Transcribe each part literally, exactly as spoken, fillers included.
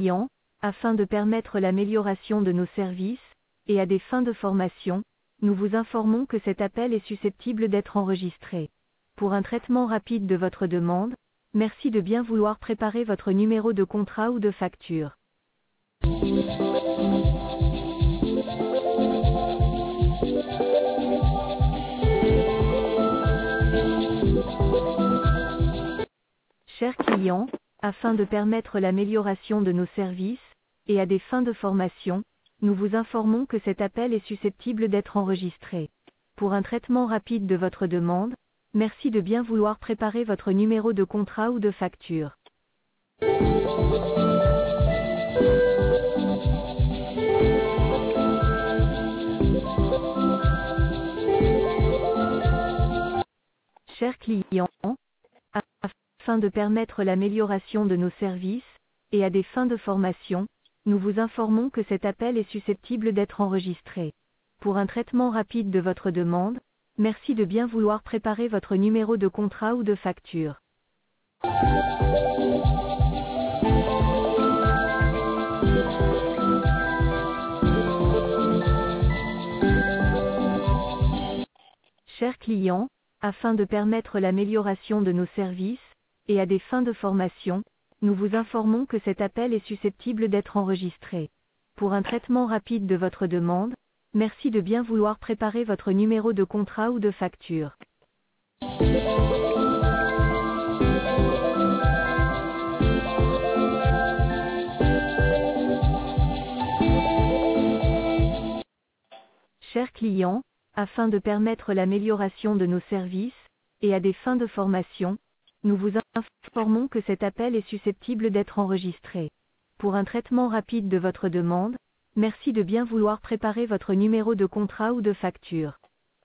clients, afin de permettre l'amélioration de nos services, et à des fins de formation, nous vous informons que cet appel est susceptible d'être enregistré. Pour un traitement rapide de votre demande, merci de bien vouloir préparer votre numéro de contrat ou de facture. Chers clients, afin de permettre l'amélioration de nos services, et à des fins de formation, nous vous informons que cet appel est susceptible d'être enregistré. Pour un traitement rapide de votre demande, merci de bien vouloir préparer votre numéro de contrat ou de facture. Chers clients, afin de permettre l'amélioration de nos services, et à des fins de formation, nous vous informons que cet appel est susceptible d'être enregistré. Pour un traitement rapide de votre demande, merci de bien vouloir préparer votre numéro de contrat ou de facture. Chers clients, afin de permettre l'amélioration de nos services, et à des fins de formation, nous vous informons que cet appel est susceptible d'être enregistré. Pour un traitement rapide de votre demande, merci de bien vouloir préparer votre numéro de contrat ou de facture. Chers clients, afin de permettre l'amélioration de nos services, et à des fins de formation, nous vous informons que cet appel est susceptible d'être enregistré. Pour un traitement rapide de votre demande, merci de bien vouloir préparer votre numéro de contrat ou de facture.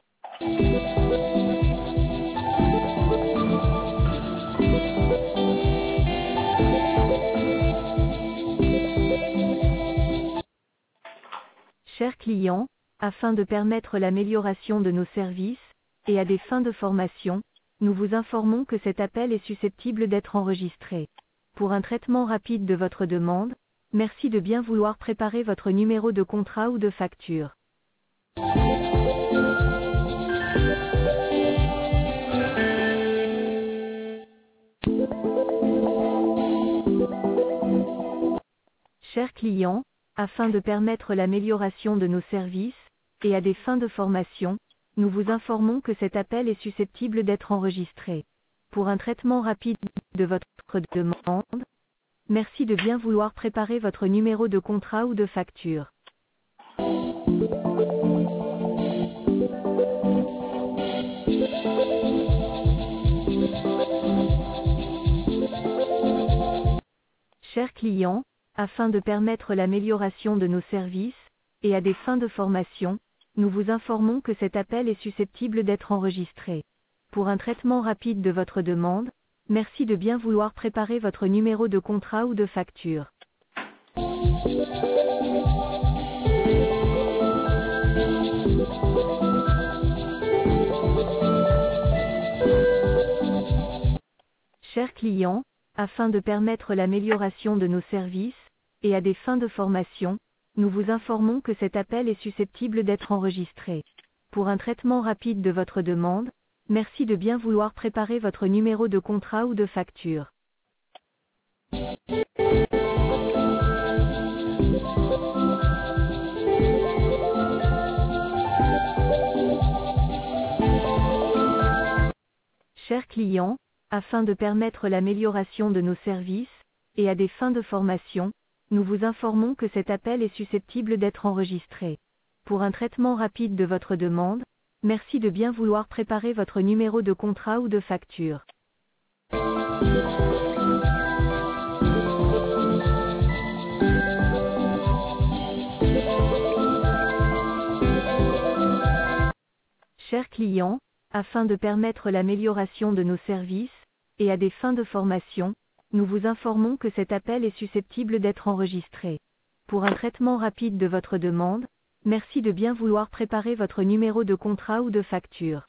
Chers clients, afin de permettre l'amélioration de nos services, et à des fins de formation, nous vous informons que cet appel est susceptible d'être enregistré. Pour un traitement rapide de votre demande, merci de bien vouloir préparer votre numéro de contrat ou de facture. Chers clients, afin de permettre l'amélioration de nos services, et à des fins de formation, nous vous informons que cet appel est susceptible d'être enregistré. Pour un traitement rapide de votre demande, merci de bien vouloir préparer votre numéro de contrat ou de facture. Chers clients, afin de permettre l'amélioration de nos services, et à des fins de formation, nous vous informons que cet appel est susceptible d'être enregistré. Pour un traitement rapide de votre demande, merci de bien vouloir préparer votre numéro de contrat ou de facture. Chers clients, afin de permettre l'amélioration de nos services, et à des fins de formation, nous vous informons que cet appel est susceptible d'être enregistré. Pour un traitement rapide de votre demande, merci de bien vouloir préparer votre numéro de contrat ou de facture. Chers clients, afin de permettre l'amélioration de nos services, et à des fins de formation, nous vous informons que cet appel est susceptible d'être enregistré. Pour un traitement rapide de votre demande, merci de bien vouloir préparer votre numéro de contrat ou de facture. Chers clients, afin de permettre l'amélioration de nos services, et à des fins de formation, nous vous informons que cet appel est susceptible d'être enregistré. Pour un traitement rapide de votre demande, merci de bien vouloir préparer votre numéro de contrat ou de facture.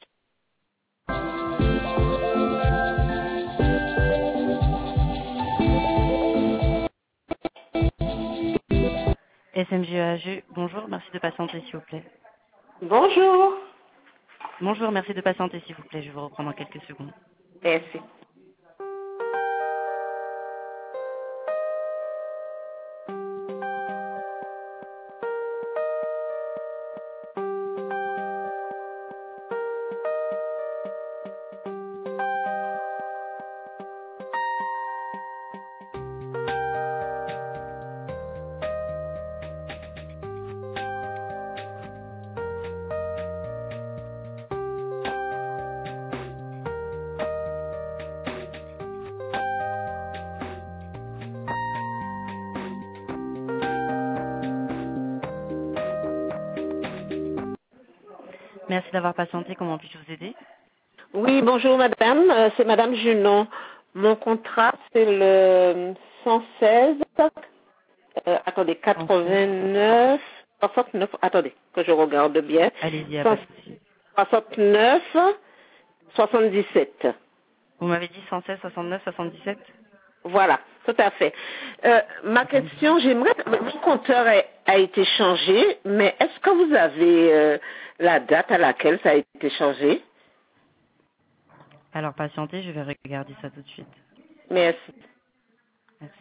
S M G A G, bonjour, merci de patienter s'il vous plaît. Bonjour. Bonjour, merci de patienter s'il vous plaît, je vais vous reprendre dans quelques secondes. Merci. Merci d'avoir patienté, comment puis-je vous aider? Oui, bonjour madame, euh, c'est madame Junon. Mon contrat, c'est le cent seize, euh, attendez, quatre-vingt-neuf, soixante-neuf, attendez, que je regarde bien, Allez-y, à pas de souci. soixante-neuf, soixante-dix-sept. Vous m'avez dit cent seize, soixante-neuf, soixante-dix-sept? Voilà, tout à fait. Euh, ma question, j'aimerais, mon compteur a, a été changé, mais est-ce que vous avez euh, la date à laquelle ça a été changé? Alors patientez, je vais regarder ça tout de suite. Merci. Merci.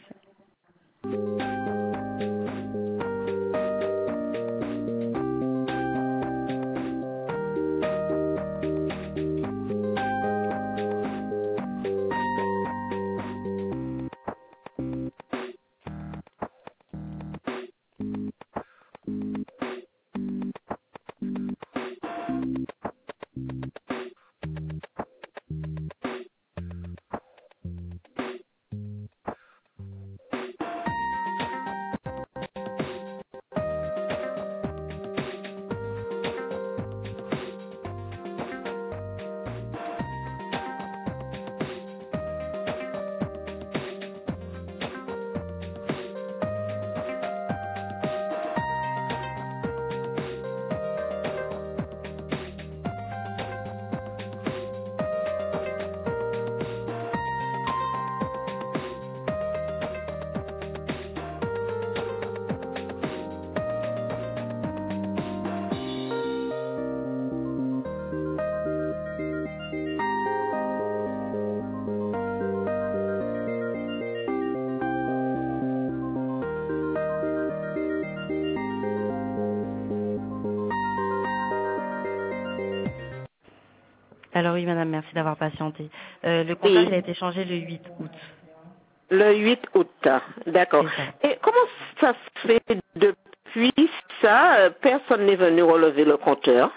Alors oui madame, merci d'avoir patienté. Euh, le contrat Oui. il a été changé le huit août. Le huit août, d'accord. C'est ça. Et comment ça se fait depuis ça, euh, personne n'est venu relever le compteur?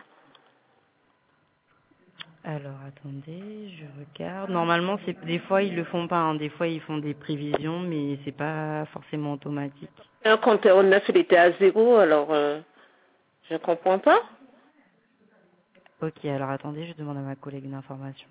Alors attendez, je regarde. Normalement, c'est des fois ils le font pas, hein. Des fois ils font des prévisions, mais c'est pas forcément automatique. Un compteur neuf, il était à zéro, alors euh, je comprends pas. Ok, alors attendez, je demande à ma collègue une information.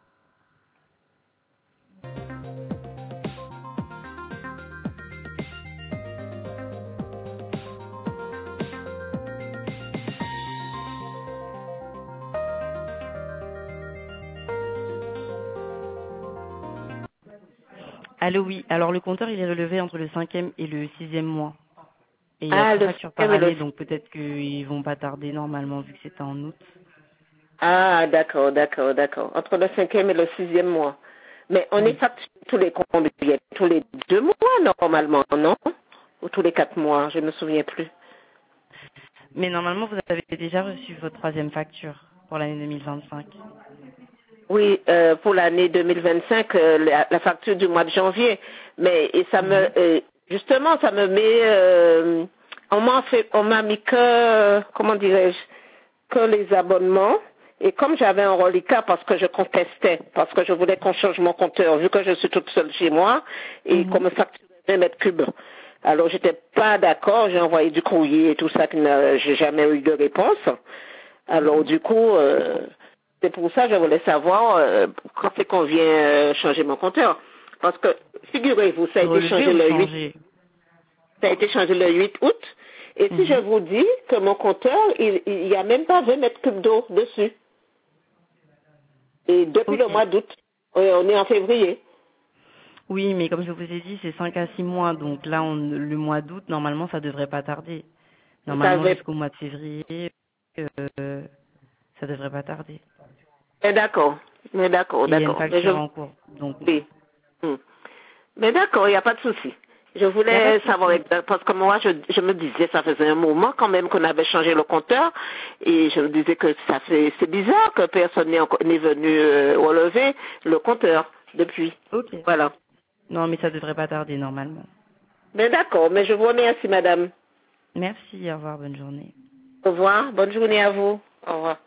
Allô, oui. Alors le compteur il est relevé entre le cinquième et le sixième mois. Et il y a Ah, trois le factures par cinquième et année, le... donc peut-être qu'ils vont pas tarder normalement vu que c'était en août. Ah, d'accord, d'accord, d'accord. Entre le cinquième et le sixième mois. Mais on est Oui. facturé tous les combien? Tous les deux mois normalement, non? Ou tous les quatre mois, je ne me souviens plus. Mais normalement vous avez déjà reçu votre troisième facture pour l'année deux mille vingt-cinq. Oui, euh, pour l'année deux mille vingt-cinq, euh, la, la facture du mois de janvier. Mais et ça me, Mhm. euh, justement, ça me met, euh, on m'a fait, on m'a mis que, comment dirais-je, que les abonnements. Et comme j'avais un reliquat parce que je contestais, parce que je voulais qu'on change mon compteur, vu que je suis toute seule chez moi, et qu'on Mhm. me facturait vingt mètres cubes. Alors j'étais pas d'accord, j'ai envoyé du courrier et tout ça, que n'a- j'ai jamais eu de réponse. Alors du coup, euh, c'est pour ça que je voulais savoir euh, quand c'est qu'on vient euh, changer mon compteur. Parce que, figurez-vous, ça a été Relever changé ou le huit, changer? ça a été changé le huit août. Et si je Mhm. vous dis que mon compteur, il n'y a même pas vingt mètres cubes d'eau dessus. Et depuis le Ok. mois d'août, euh, on est en février. Oui, mais comme je vous ai dit, c'est cinq à six mois. Donc là, on, le mois d'août, normalement, ça devrait pas tarder. Ça Normalement, avait... jusqu'au mois de février, euh, ça devrait pas tarder. Mais d'accord, mais d'accord, Et il y a une d'accord. Mais je... facture en cours. Donc, Oui. Hmm. Mais d'accord, il n'y a pas de souci. Je il n'y a pas voulais de savoir, souci. exact- parce que moi, je, je me disais, ça faisait un moment quand même qu'on avait changé le compteur, et je me disais que ça fait, c'est bizarre que personne n'est encore- n'est venu euh, relever le compteur depuis. Ok. Voilà. Non, mais ça devrait pas tarder, normalement. Mais d'accord, mais je vous remercie, madame. Merci, au revoir, bonne journée. Au revoir, bonne journée à vous. Au revoir.